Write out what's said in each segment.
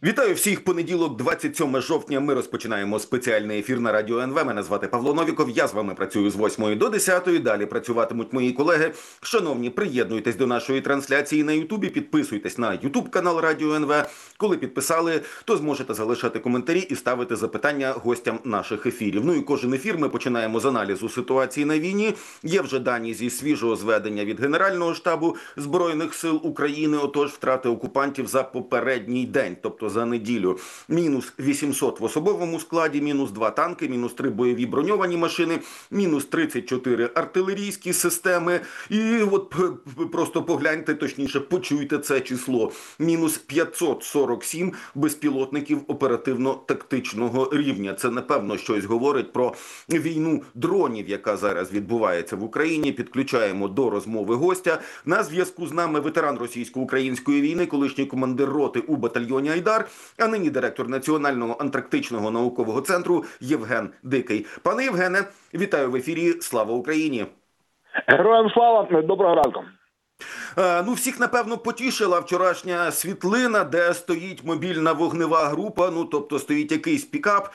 Вітаю всіх! Понеділок, 27 жовтня. Ми розпочинаємо спеціальний ефір на Радіо НВ. Мене звати Павло Новіков. Я з вами працюю з 8 до 10. Далі працюватимуть мої колеги. Шановні, приєднуйтесь до нашої трансляції на Ютубі. Підписуйтесь на Ютуб канал Радіо НВ. Коли підписали, то зможете залишати коментарі і ставити запитання гостям наших ефірів. Ну і кожен ефір ми починаємо з аналізу ситуації на війні. Є вже дані зі свіжого зведення від Генерального штабу Збройних сил України. Отож, втрати окупантів за попередній день, тобто за неділю. Мінус 800 в особовому складі, мінус 2 танки, мінус 3 бойові броньовані машини, мінус 34 артилерійські системи. І от просто погляньте, точніше, почуйте це число. Мінус 547 безпілотників оперативно-тактичного рівня. Це, напевно, щось говорить про війну дронів, яка зараз відбувається в Україні. Підключаємо до розмови гостя. На зв'язку з нами ветеран російсько-української війни, колишній командир роти у батальйоні «Айдар», а нині директор Національного антарктичного наукового центру Євген Дикий. Пане Євгене, вітаю в ефірі. Слава Україні! Героям слава! Доброго ранку! Ну, всіх, напевно, потішила вчорашня світлина, де стоїть мобільна вогнева група, ну, тобто стоїть якийсь пікап,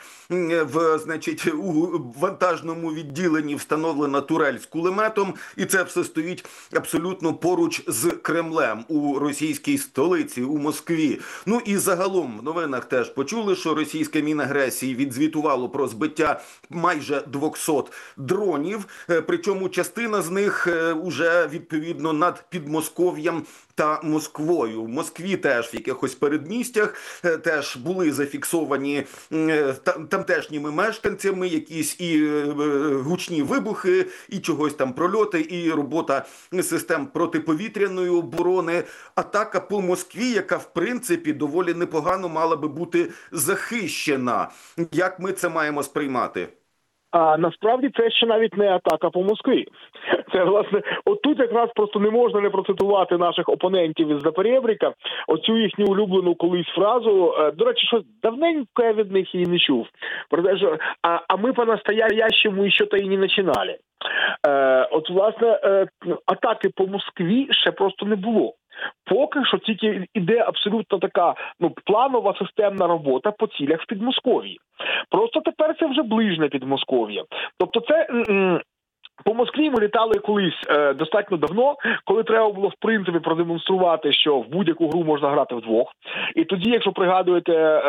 у вантажному відділенні встановлена турель з кулеметом, і це все стоїть абсолютно поруч з Кремлем у російській столиці, у Москві. Ну і загалом в новинах теж почули, що російське Мінагресії відзвітувало про збиття майже 200 дронів, причому частина з них уже відповідно над Підмосков'ям та Москвою. В Москві теж в якихось передмістях теж були зафіксовані тамтешніми мешканцями якісь і гучні вибухи, і чогось там прольоти, і робота систем протиповітряної оборони. Атака по Москві, яка в принципі доволі непогано мала би бути захищена. Як ми це маємо сприймати? А насправді це ще навіть не атака по Москві. Це, власне, отут якраз просто не можна не процитувати наших опонентів із Запорєбріка, оцю їхню улюблену колись фразу. До речі, щось давненько я від них її не чув. Про те, що «а ми по-настоящему ще-то і не починали». От, власне, атаки по Москві ще просто не було. Поки що тільки іде абсолютно така планова системна робота по цілях в Підмосков'ї. Просто тепер це вже ближнє Підмосков'я. Тобто це... По Москві ми літали колись достатньо давно, коли треба було, в принципі, продемонструвати, що в будь-яку гру можна грати вдвох. І тоді, якщо пригадуєте,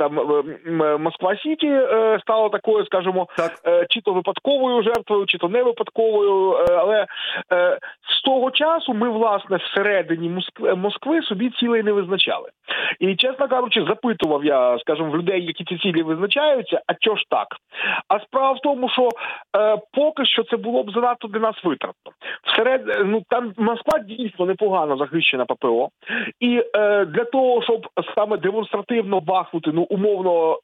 Москва-Сіті стало такою, скажімо, чи то випадковою жертвою, чи то не випадковою, але з того часу ми, власне, всередині Москви собі цілей не визначали. І, чесно кажучи, запитував я, скажімо, в людей, які ці цілі визначаються, а чого ж так? А справа в тому, що поки що це було б занадто для нас витратно. Там Москва дійсно непогано захищена ППО, і для того, щоб саме демонстративно бахнути, умовно,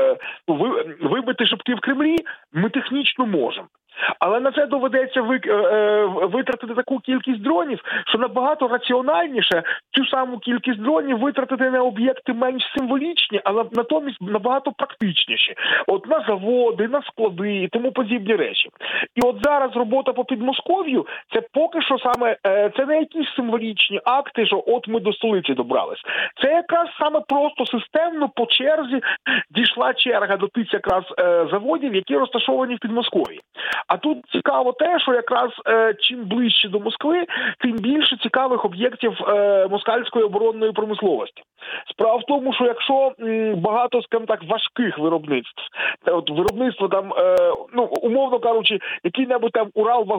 вибити шибки в Кремлі, ми технічно можемо. Але на це доведеться витратити таку кількість дронів, що набагато раціональніше цю саму кількість дронів витратити на об'єкти менш символічні, але натомість набагато практичніші. От на заводи, на склади і тому подібні речі. І от зараз робота по Підмосков'ю – це поки що саме, це не якісь символічні акти, що от ми до столиці добрались. Це якраз саме просто системно по черзі дійшла черга до тих якраз заводів, які розташовані в Підмосков'ї. А тут цікаво те, що якраз чим ближче до Москви, тим більше цікавих об'єктів москальської оборонної промисловості. Справа в тому, що якщо багато, скажімо так, важких виробництв, от виробництво там, умовно кажучи, який-небудь там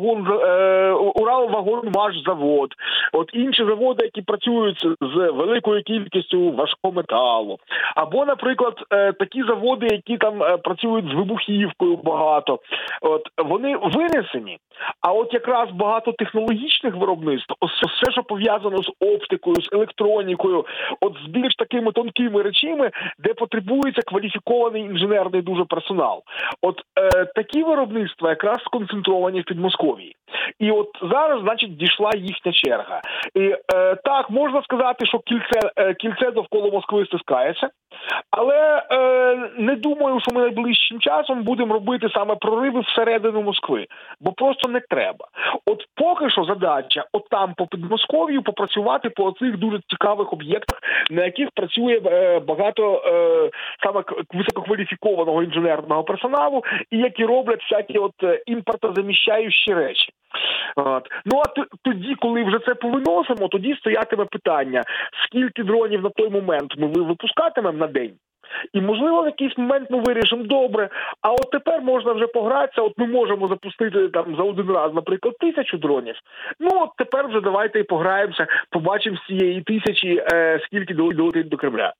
Уралвагонмашзавод, от інші заводи, які працюють з великою кількістю важкого металу, або, наприклад, такі заводи, які там працюють з вибухівкою багато, от вони винесені. А от якраз багато технологічних виробництв, все, що пов'язано з оптикою, з електронікою, от з більш такими тонкими речами, де потребується кваліфікований інженерний дуже персонал. От такі виробництва якраз сконцентровані в Підмосков'ї. І от зараз, значить, дійшла їхня черга. І так, можна сказати, що кільце довкола Москви стискається. Але не думаю, що ми найближчим часом будемо робити саме прориви всередину Москви, бо просто не треба. От поки що задача, от там по Підмосков'ю попрацювати по цих дуже цікавих об'єктах, на яких працює багато саме висококваліфікованого інженерного персоналу, і які роблять всякі от імпортозаміщаючі речі. От. Ну а тоді, коли вже це повиносимо, тоді стоятиме питання, скільки дронів на той момент ми випускатимемо на день. І, можливо, в якийсь момент ми вирішимо, добре, а от тепер можна вже погратися, от ми можемо запустити там за один раз, наприклад, 1000 дронів. Ну, от тепер вже давайте і пограємося, побачимо з цієї 1000, скільки долетить до Кремля.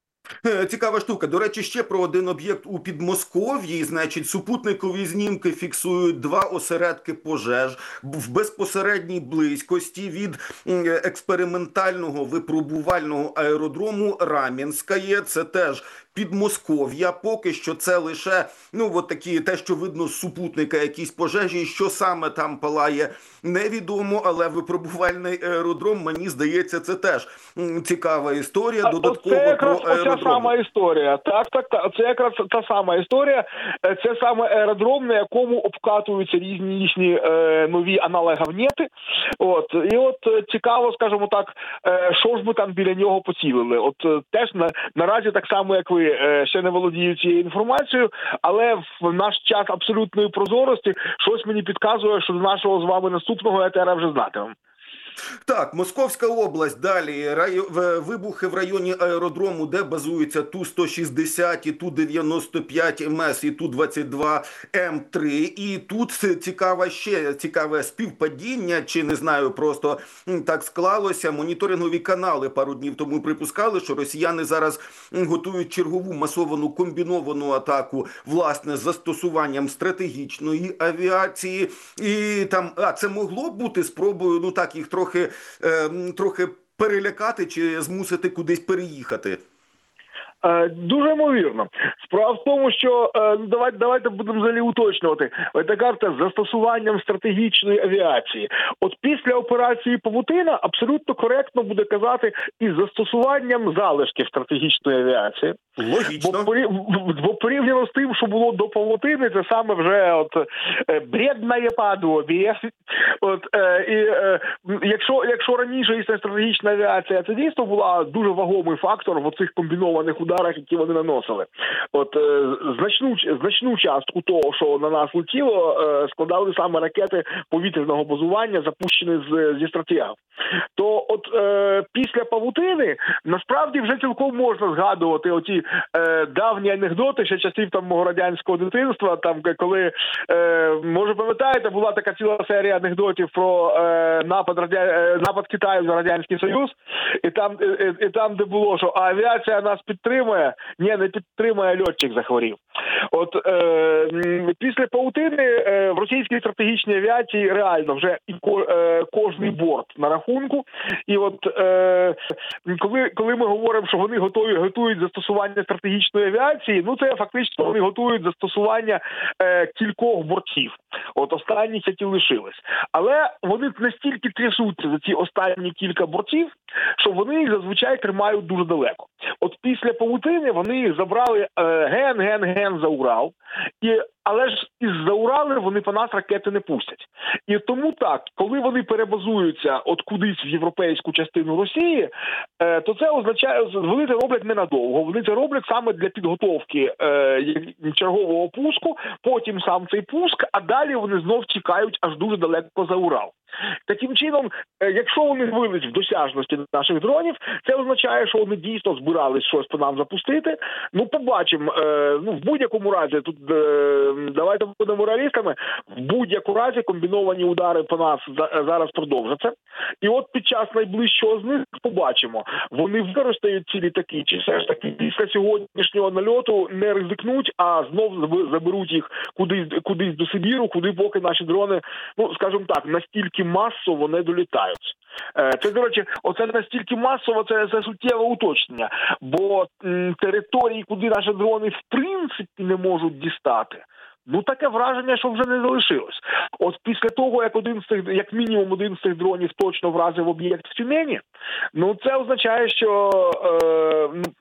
Цікава штука. До речі, ще про один об'єкт у Підмосков'ї. Значить, супутникові знімки фіксують 2 осередки пожеж в безпосередній близькості від експериментального випробувального аеродрому Рам'янськає. Це теж Підмосков'я. Поки що це лише, от такі, те, що видно з супутника, якісь пожежі. Що саме там палає, невідомо, але випробувальний аеродром, мені здається, це теж цікава історія. Додатково про аеродром. Це сама історія. Так. Це якраз та сама історія. Це саме аеродром, на якому обкатуються різні їхні нові аналоговнєти. От. І от цікаво, скажімо так, що ж ми там біля нього поцілили. От теж наразі так само, як ви, ще не володію цією інформацією, але в наш час абсолютної прозорості щось мені підказує, що до нашого з вами наступного етера вже знатимемо. Так, Московська область, далі вибухи в районі аеродрому, де базуються Ту-160, і Ту-95 МС, і Ту-22М3. І тут цікаве співпадіння, чи не знаю, просто так склалося. Моніторингові канали пару днів тому припускали, що росіяни зараз готують чергову масовану комбіновану атаку, власне, з застосуванням стратегічної авіації. І там, це могло бути спробою, їх трохи перелякати чи змусити кудись переїхати? Дуже ймовірно. Справа в тому, що давайте будемо взагалі уточнювати. Ви кажете, з застосуванням стратегічної авіації. От після операції «Павутина» абсолютно коректно буде казати із застосуванням залишків стратегічної авіації. Логічно. Бо порівняно з тим, що було до «Павутини», це саме вже бредне подобіє. Якщо раніше і стратегічна авіація, це дійсно була дуже вагомий фактор в оцих комбінованих ударах, які вони наносили. Значну частку того, що на нас летіло, складали саме ракети повітряного базування, запущені зі стратегів. То після «Павутини» насправді вже цілком можна згадувати оті давні анекдоти ще часів мого радянського дитинства, коли, може пам'ятаєте, була така ціла серія анекдотів про напад Китаю на Радянський Союз, і там, де було, що авіація нас підтримує, не підтримує, льотчик захворів. Після «Павутини» в російській стратегічній авіації реально вже кожний борт на рахунку. І коли ми говоримо, що вони готують застосування стратегічної авіації, це фактично вони готують застосування кількох бортів. Останніх, які лишились. Але вони настільки трясуться за ці останні кілька бортів, що вони їх зазвичай тримають дуже далеко. Після «Павутини» вони їх забрали ген за Урал, але ж із-за Урали вони по нас ракети не пустять. І тому так, коли вони перебазуються кудись в європейську частину Росії, то це означає, вони це роблять ненадовго, вони це роблять саме для підготовки чергового пуску, потім сам цей пуск, а далі вони знов тікають аж дуже далеко за Урал. Таким чином, якщо вони вилізуть в досяжності наших дронів, це означає, що вони дійсно збирались щось по нам запустити. Побачимо. В будь-якому разі, тут давайте будемо реалістами, в будь-якому разі комбіновані удари по нас зараз продовжаться. І під час найближчого з них побачимо, вони використають ці літаки, чи все ж таки після сьогоднішнього нальоту не ризикнуть, а знов заберуть їх кудись до Сибіру, куди поки наші дрони, скажімо так, настільки масово не долітають. Це, до речі, настільки масово, це суттєве уточнення, бо території, куди наші дрони в принципі не можуть дістати, таке враження, що вже не залишилось. Після того, як мінімум один з цих дронів точно вразив об'єкт в Тюмені, це означає, що,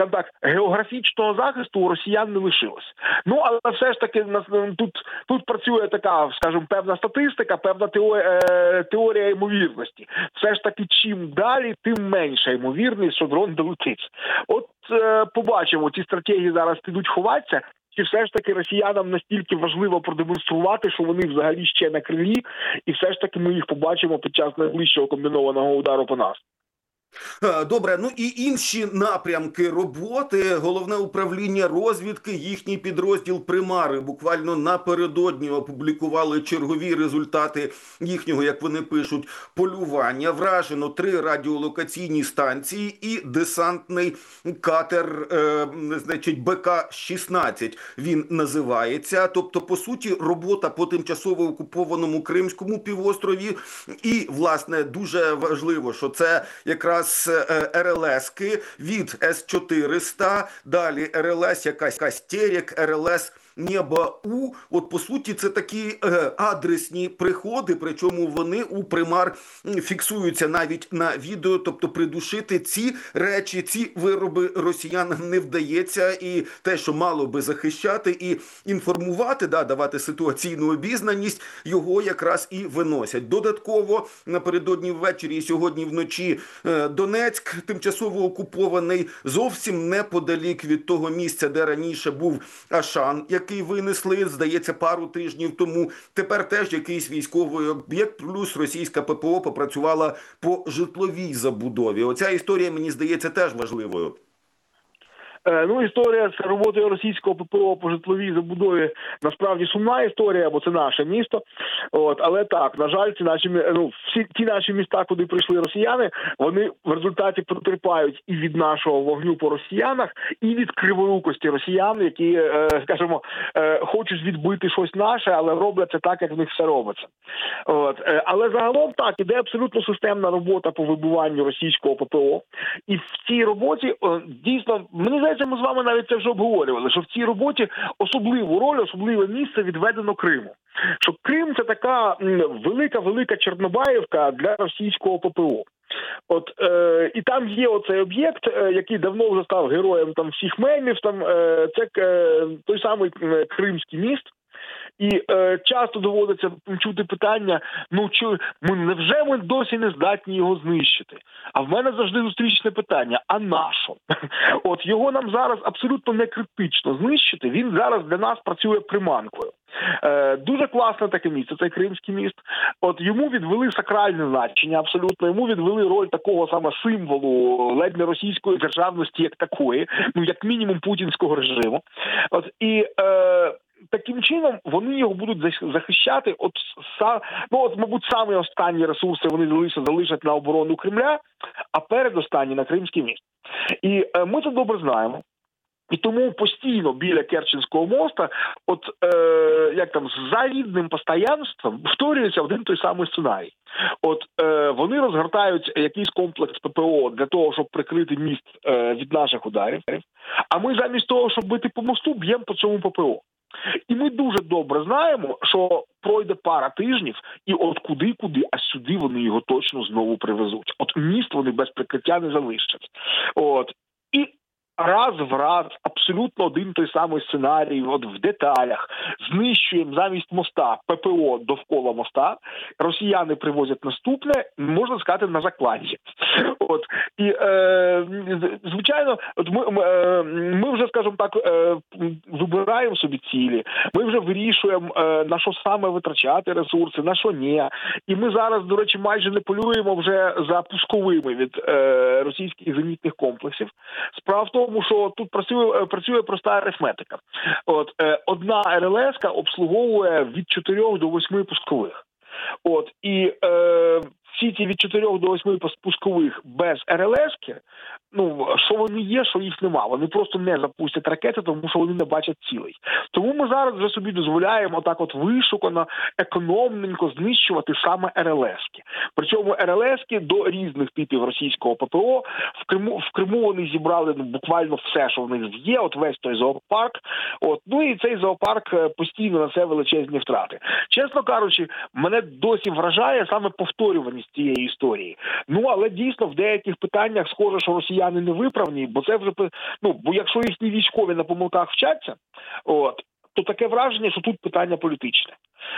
скажімо так, географічного захисту у росіян не лишилось. Ну, але все ж таки тут працює така, скажімо, певна статистика, певна теорія ймовірності. Все ж таки, чим далі, тим менша ймовірність, що дрон долетить. От побачимо, ці стратегії зараз підуть ховатися, чи все ж таки росіянам настільки важливо продемонструвати, що вони взагалі ще на крилі, і все ж таки ми їх побачимо під час найближчого комбінованого удару по нас. Добре, ну і інші напрямки роботи. Головне управління розвідки, їхній підрозділ «Примари» буквально напередодні опублікували чергові результати їхнього, як вони пишуть, полювання. Вражено 3 радіолокаційні станції і десантний катер, значить, БК-16 він називається. Тобто, по суті, робота по тимчасово окупованому Кримському півострові. І, власне, дуже важливо, що це якраз РЛС-ки від С-400, далі РЛС якась Терек, РЛС Небо-У. От, по суті, це такі адресні приходи, причому вони у «Примар» фіксуються навіть на відео, тобто придушити ці речі, ці вироби росіянам не вдається, і те, що мало би захищати і інформувати, давати ситуаційну обізнаність, його якраз і виносять. Додатково, напередодні ввечері і сьогодні вночі Донецьк, тимчасово окупований, зовсім неподалік від того місця, де раніше був Ашан, який винесли, здається, пару тижнів тому. Тепер теж якийсь військовий об'єкт, плюс російська ППО попрацювала по житловій забудові. Оця історія, мені здається, теж важливою. Ну, історія з роботою російського ППО по житловій забудові насправді сумна історія, бо це наше місто. Але так, на жаль, всі ті наші міста, куди прийшли росіяни, вони в результаті потерпають і від нашого вогню по росіянах, і від криворукості росіян, які, скажімо, хочуть відбити щось наше, але роблять це так, як в них все робиться. Але загалом так, іде абсолютно системна робота по вибиванню російського ППО. І в цій роботі, дійсно, мені здається, ми з вами навіть це вже обговорювали, що в цій роботі особливу роль, особливе місце відведено Криму. Що Крим – це така велика Чорнобаївка для російського ППО. І там є оцей об'єкт, який давно вже став героєм всіх мемів, це той самий Кримський міст. І часто доводиться чути питання, невже ми досі не здатні його знищити? А в мене завжди зустрічне питання, а нащо? Його нам зараз абсолютно не критично знищити, він зараз для нас працює приманкою. Дуже класне таке місце, цей Кримський міст. Йому відвели сакральне значення абсолютно, йому відвели роль такого саме символу ледь не російської державності як такої, як мінімум путінського режиму. Таким чином, вони його будуть захищати, мабуть, самі останні ресурси вони залишать на оборону Кремля, а передостанні на Кримський міст. І ми це добре знаємо. І тому постійно біля Керченського моста, з завідним постоянством повторюється один той самий сценарій. Вони розгортають якийсь комплекс ППО для того, щоб прикрити міст від наших ударів, а ми замість того, щоб бити по мосту, б'ємо по цьому ППО. І ми дуже добре знаємо, що пройде пара тижнів, і куди, а сюди вони його точно знову привезуть. Міст вони без прикриття не залишать. І раз в раз абсолютно один той самий сценарій, в деталях. Знищуємо замість моста ППО довкола моста, росіяни привозять наступне, можна сказати, на закладі. І, звичайно, ми вже, скажімо так, вибираємо собі цілі, ми вже вирішуємо, на що саме витрачати ресурси, на що ні. І ми зараз, до речі, майже не полюємо вже за пусковими від російських зенітних комплексів. Справа в тому, що тут працює проста арифметика. Одна РЛС-ка обслуговує від 4 до 8 пускових. І всі ці від 4 до 8 пускових без РЛС-ки, що вони є, що їх нема. Вони просто не запустять ракети, тому що вони не бачать цілей. Тому ми зараз вже собі дозволяємо вишукано, економненько знищувати саме РЛС-ки. Причому РЛС-ки до різних типів російського ППО. В Криму вони зібрали буквально все, що в них є, весь той зоопарк. І цей зоопарк постійно несе величезні втрати. Чесно кажучи, мене досі вражає саме повторюваність виправність цієї історії. Ну, але дійсно в деяких питаннях схоже, що росіяни не виправні, бо це вже, ну, бо якщо їхні військові на помилках вчаться, то таке враження, що тут питання політичне.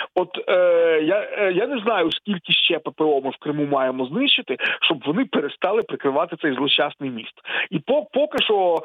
Я не знаю, скільки ще ППО ми в Криму маємо знищити, щоб вони перестали прикривати цей злощасний міст. І поки що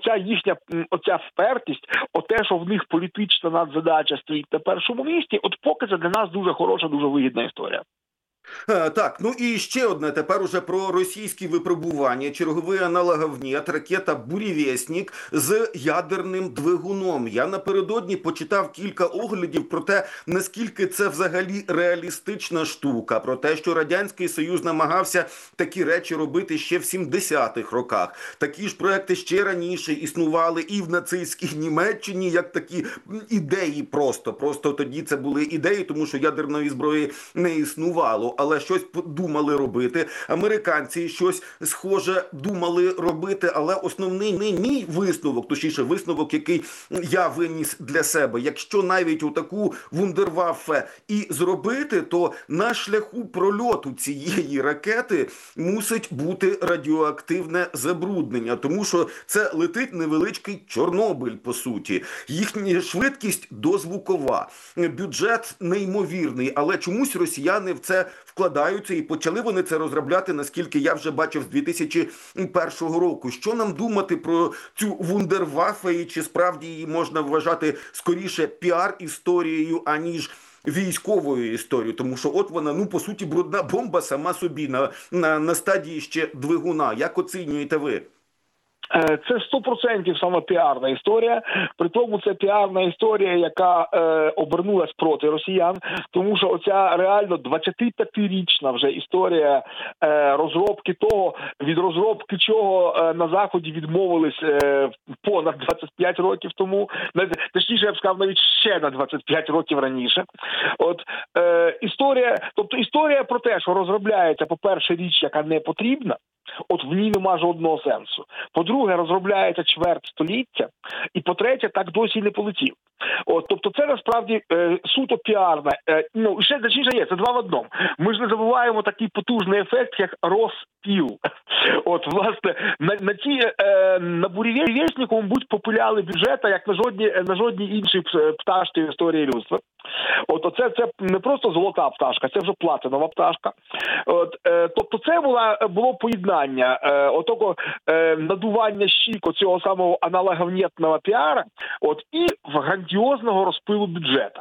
оця впертість, те, що в них політична надзадача стоїть на першому місці, поки це для нас дуже хороша, дуже вигідна історія. Так, ну і ще одне тепер уже про російські випробування. Черговий аналоговнєт, ракета «Бурєвєснік» з ядерним двигуном. Я напередодні почитав кілька оглядів про те, наскільки це взагалі реалістична штука. Про те, що Радянський Союз намагався такі речі робити ще в 70-х роках. Такі ж проекти ще раніше існували і в нацистській Німеччині, як такі ідеї просто. Просто тоді це були ідеї, тому що ядерної зброї не існувало. Але щось думали робити. Американці щось схоже думали робити, але основний мій висновок, точніше висновок, який я виніс для себе, якщо навіть отаку вундерваффе і зробити, то на шляху прольоту цієї ракети мусить бути радіоактивне забруднення, тому що це летить невеличкий Чорнобиль, по суті. Їхня швидкість дозвукова, бюджет неймовірний, але чомусь росіяни в це вкладаються, і почали вони це розробляти, наскільки я вже бачив, з 2001 року. Що нам думати про цю вундерваффе, і чи справді її можна вважати скоріше піар-історією, аніж військовою історією? Тому що от вона, по суті, брудна бомба сама собі, на стадії ще двигуна. Як оцінюєте ви? Це 100% саме піарна історія. При тому це піарна історія, яка обернулась проти росіян, тому що оця реально 25-річна вже історія розробки того, від розробки чого на Заході відмовились понад 25 років тому, точніше, я б сказав, навіть ще на 25 років раніше. Історія про те, що розробляється, по-перше, річ, яка не потрібна, в ній нема жодного сенсу. По-друге, розробляється чверть століття. І по-третє, так досі не полетів. Тобто це насправді суто піарне. Ще точніше є, це два в одному. Ми ж не забуваємо такий потужний ефект, як розпіл. Власне, на «Бурєвєсніку», мабуть, попиляли бюджета, як на жодній іншій пташці в історії людства. Це не просто золота пташка, це вже платинова пташка. Тобто це було поєднання надування щік цього самого аналоговнєтного піара і грандіозного розпилу бюджета.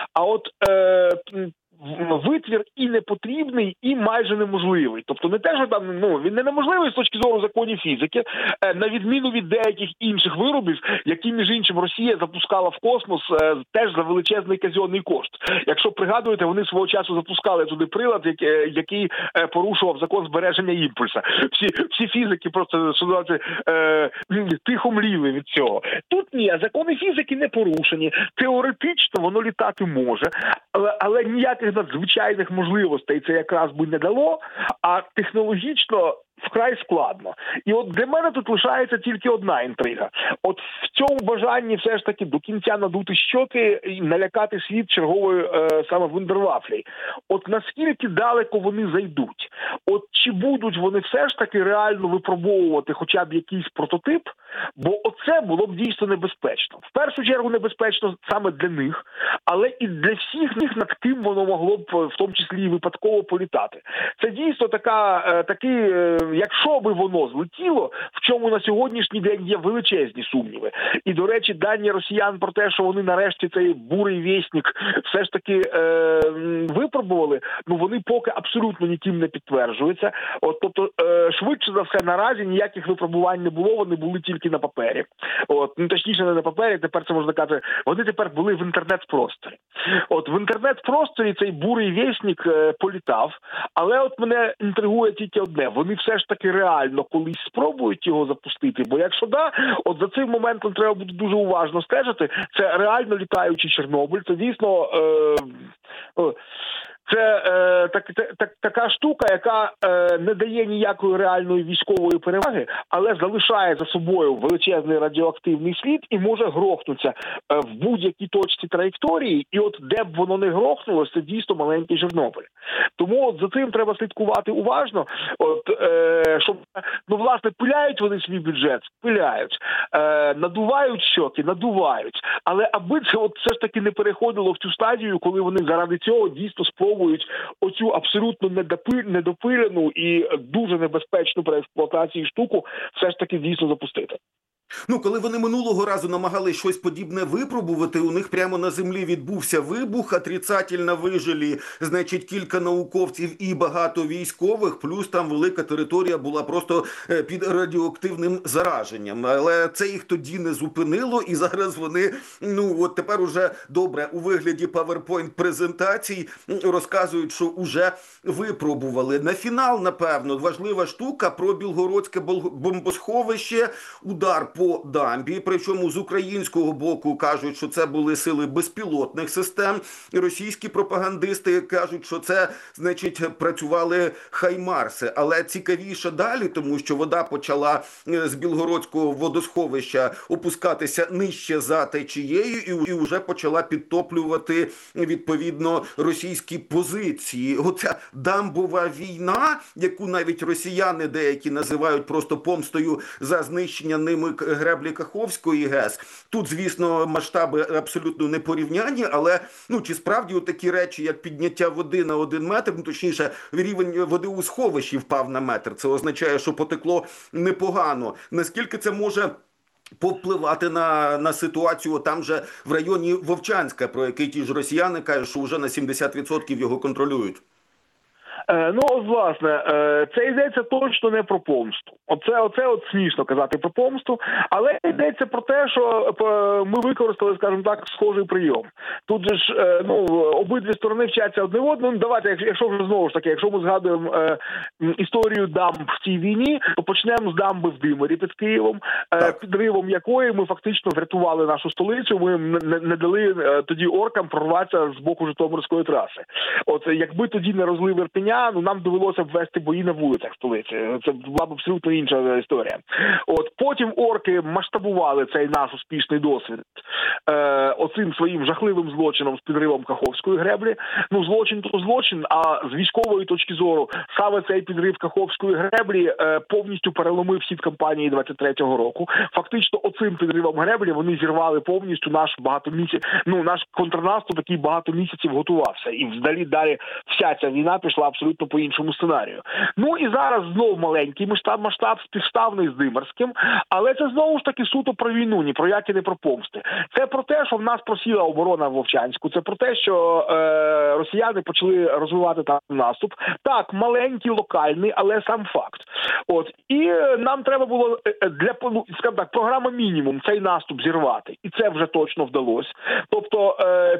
Витвір і непотрібний, і майже неможливий. Тобто не те, що там, він не неможливий з точки зору законів фізики, на відміну від деяких інших виробів, які, між іншим, Росія запускала в космос теж за величезний казенний кошт. Якщо пригадуєте, вони свого часу запускали туди прилад, який порушував закон збереження імпульса. Всі фізики просто тихо мліли від цього. Тут ні, закони фізики не порушені. Теоретично воно літати може, але ніяких надзвичайних можливостей це якраз би не дало, а технологічно вкрай складно. І для мене тут лишається тільки одна інтрига. В цьому бажанні все ж таки до кінця надути щоки і налякати світ черговою саме вундервафлею. Наскільки далеко вони зайдуть? Чи будуть вони все ж таки реально випробовувати хоча б якийсь прототип? Бо це було б дійсно небезпечно. В першу чергу небезпечно саме для них, але і для всіх них, над ким воно могло б в тому числі і випадково політати. Це дійсно такий, якщо би воно злетіло, в чому на сьогоднішній день є величезні сумніви. І, до речі, дані росіян про те, що вони нарешті цей бурий вєснік все ж таки випробували, вони поки абсолютно ніким не підтверджуються. Тобто, швидше за все, наразі ніяких випробувань не було, вони були тільки на папері. Точніше, не на папері, тепер це можна казати, вони тепер були в інтернет-просторі. В інтернет-просторі цей бурий вєснік політав, але мене інтригує тільки одне. Вони все ж таки реально колись спробують його запустити, бо якщо за цим моментом треба буде дуже уважно стежити. Це реально літаючий Чорнобиль, це дійсно Це така штука, яка не дає ніякої реальної військової переваги, але залишає за собою величезний радіоактивний слід і може грохнутися в будь-якій точці траєкторії. І от де б воно не грохнулося, це дійсно маленький Чорнобиль. Тому от за цим треба слідкувати уважно. Щоб, власне, пиляють вони свій бюджет, пиляють, надувають щоки, надувають. Але аби це все ж таки не переходило в цю стадію, коли вони заради цього дійсно спробують оцю абсолютно недопилену і дуже небезпечну при експлуатації штуку все ж таки дійсно запустити. Коли вони минулого разу намагалися щось подібне випробувати, у них прямо на землі відбувся вибух, отрицательно вижили, значить, кілька науковців і багато військових, плюс там велика територія була просто під радіоактивним зараженням. Але це їх тоді не зупинило, і зараз вони, от тепер уже добре, у вигляді PowerPoint-презентацій розказують, що уже випробували. На фінал, напевно, важлива штука про Білгородське бомбосховище, удар по дамбі, причому з українського боку кажуть, що це були сили безпілотних систем. Російські пропагандисти кажуть, що це, значить, працювали хаймарси. Але цікавіше далі, тому що вода почала з Білгородського водосховища опускатися нижче за течією і вже почала підтоплювати, відповідно, російські позиції. Оця дамбова війна, яку навіть росіяни деякі називають просто помстою за знищення ними греблі Каховської ГЕС. Тут, звісно, масштаби абсолютно не порівнянні, але чи справді такі речі, як підняття води на 1 метр, точніше, рівень води у сховищі впав на метр. Це означає, що потекло непогано. Наскільки це може повпливати на ситуацію там же в районі Вовчанська, про який ті ж росіяни кажуть, що вже на 70% його контролюють? Власне, це йдеться точно не про помсту. Оце смішно казати про помсту, але йдеться про те, що ми використали, скажімо так, схожий прийом. Тут же ж, обидві сторони вчаться одне одному. Давайте, якщо вже знову ж таки, якщо ми згадуємо історію дамб в цій війні, то почнемо з дамби в Димирі під Києвом, підривом якої ми фактично врятували нашу столицю, ми не дали тоді оркам прорватися з боку Житомирської траси. Якби тоді не розлив Ірпеня, нам довелося б вести бої на вулицях столиці. Це була б абсолютно інша історія. Потім орки масштабували цей наш успішний досвід оцим своїм жахливим злочином з підривом Каховської греблі. Злочин то злочин, а з військової точки зору саме цей підрив Каховської греблі повністю переломив хід кампанії 23-го року. Фактично оцим підривом греблі вони зірвали повністю наш контрнаступ, який багато місяців готувався. І вдалі далі вся ця війна пішла абсолютно по іншому сценарію. І зараз знов маленький масштаб співставний з Димирським, але це знову ж таки суто про війну, ні про які не про помсти. Це про те, що в нас просіла оборона в Вовчанську, це про те, що росіяни почали розвивати там наступ. Так, маленький, локальний, але сам факт. І нам треба було скажімо так, програма мінімум цей наступ зірвати. І це вже точно вдалося. Тобто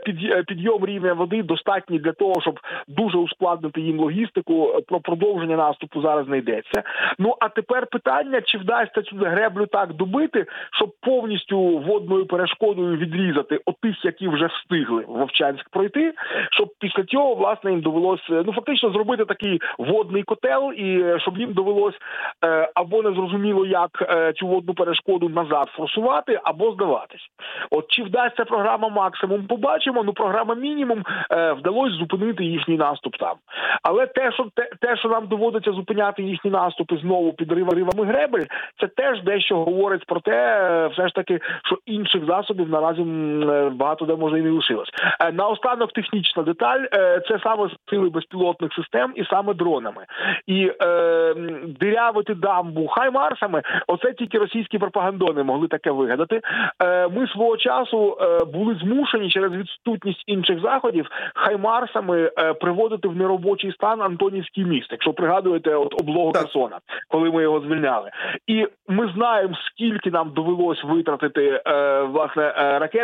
підйом рівня води достатній для того, щоб дуже ускладнити їм логістику, про продовження наступу зараз не йдеться. А тепер питання, чи вдасться цю греблю так добити, щоб повністю водною перешкодою відрізати отих, які вже встигли Вовчанськ пройти, щоб після цього, власне, їм довелося, фактично зробити такий водний котел, і щоб їм довелося або незрозуміло як цю водну перешкоду назад форсувати, або здаватись. Чи вдасться програма максимум, побачимо, програма мінімум вдалося зупинити їхній наступ там. Але те, що нам доводиться зупиняти їхні наступи знову підривами гребель, це теж дещо говорить про те, все ж таки, що інших засобів наразі багато де може і не лишилось. Наостанок технічна деталь, це саме сили безпілотних систем і саме дронами. І дирявити дамбу хаймарсами, оце тільки російські пропагандони могли таке вигадати. Ми свого часу були змушені через відсутність інших заходів хаймарсами приводити в неробочий стан Антонівський міст, якщо пригадуєте облогу Херсона, коли ми його звільняли. І ми знаємо, скільки нам довелось витратити власне ракет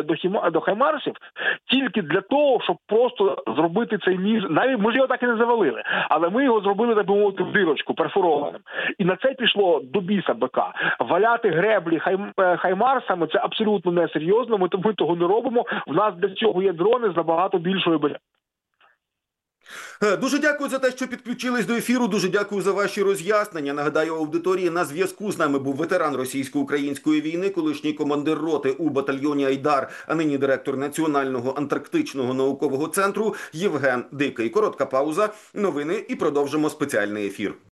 до хаймарсів тільки для того, щоб просто зробити цей міст. Навіть ми ж його так і не завалили, але ми його зробили, так би мовити, в дирочку перфорованим. І на це пішло до біса бика. Валяти греблі хаймарсами – це абсолютно несерйозно, ми того не робимо. В нас для цього є дрони з набагато більшою Дуже дякую за те, що підключились до ефіру. Дуже дякую за ваші роз'яснення. Нагадаю, аудиторії, на зв'язку з нами був ветеран російсько-української війни, колишній командир роти у батальйоні Айдар, а нині директор Національного антарктичного наукового центру Євген Дикий. Коротка пауза, новини і продовжимо спеціальний ефір.